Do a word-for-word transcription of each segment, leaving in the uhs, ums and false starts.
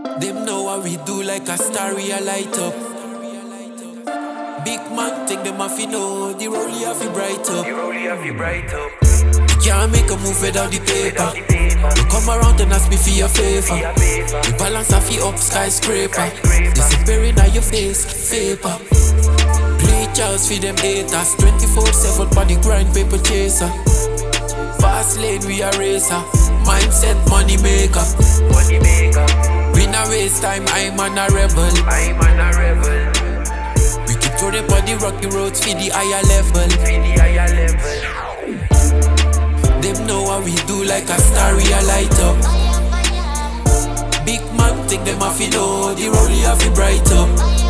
Them know what we do like a star, we a light up. Big man think them have to know the role you have to bright up. The role you have to bright up. You can't make a move without the paper. You come around and ask me for your favor. The balance have you up skyscraper. Disappearing at your face, vapor. Play Charles for them haters. twenty-four seven for the grind, paper chaser. Fast lane, we a racer. Mindset, money maker. Money maker. We not waste time, I'm on a rebel. I'm on a rebel. We keep throwing on the rocky roads for the higher level. For the higher level. Them know what we do like a star, we a light up. Big man think them have to know the role you have to bright up.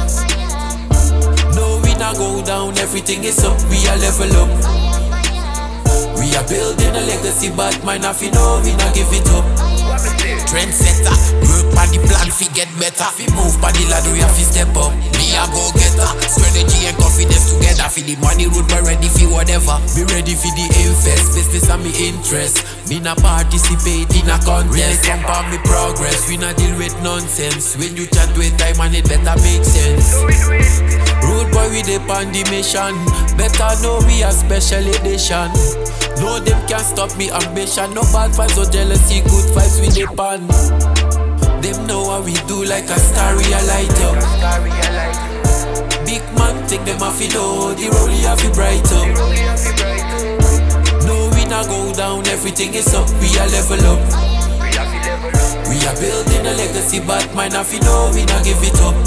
No, we not go down, everything is up, we a level up. We are building a legacy, but mine have to know we not give it up. Trendsetter, work on the plan fi get better. Fi move on the ladder, we have to step up. Me a go getter, strategy and confidence together. Fi the money road, we ready fi whatever. Be ready fi the invest, business and me interest. Me not participate in a contest. Come on me progress, we not deal with nonsense. When you chat with time and it better make sense. Road boy we dey on the mission. Better know we a special edition. No them can't stop me ambition. No bad vibes or jealousy, good vibes we dey on. Them know what we do like a star, we a light up. Big man think them have to know the role you have to bright up. No we not go down, everything is up, we a level up. We are building a legacy, but mine have to know we not give it up.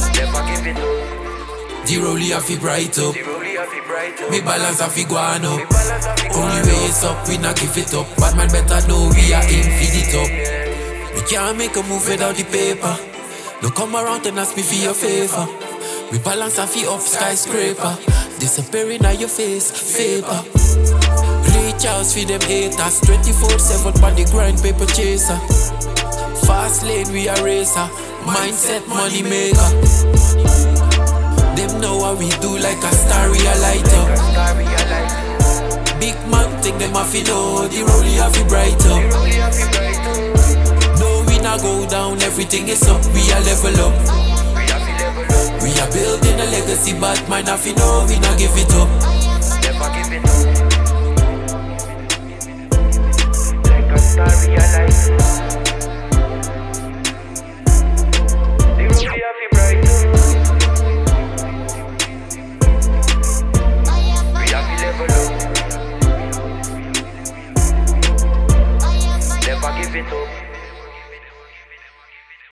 The role you have to bright up. Me balance have to go on up. Only way it's up, we not give it up. But man better know we are in feed it up. We can't make a move without the paper. No come around and ask me for your favor. We balance have to up skyscraper. Disappearing at your face, vapor. Play Charles for them haters. twenty-four seven for the grind, paper chaser. Fast lane, we a racer. Mindset, money maker. Them know what we do like a star, we a light up. Big man think them have to know the role you have to bright up. No we not go down, everything is up, we a level up. We are building a legacy, but mine have to know we not give it up. Like a star, we a light.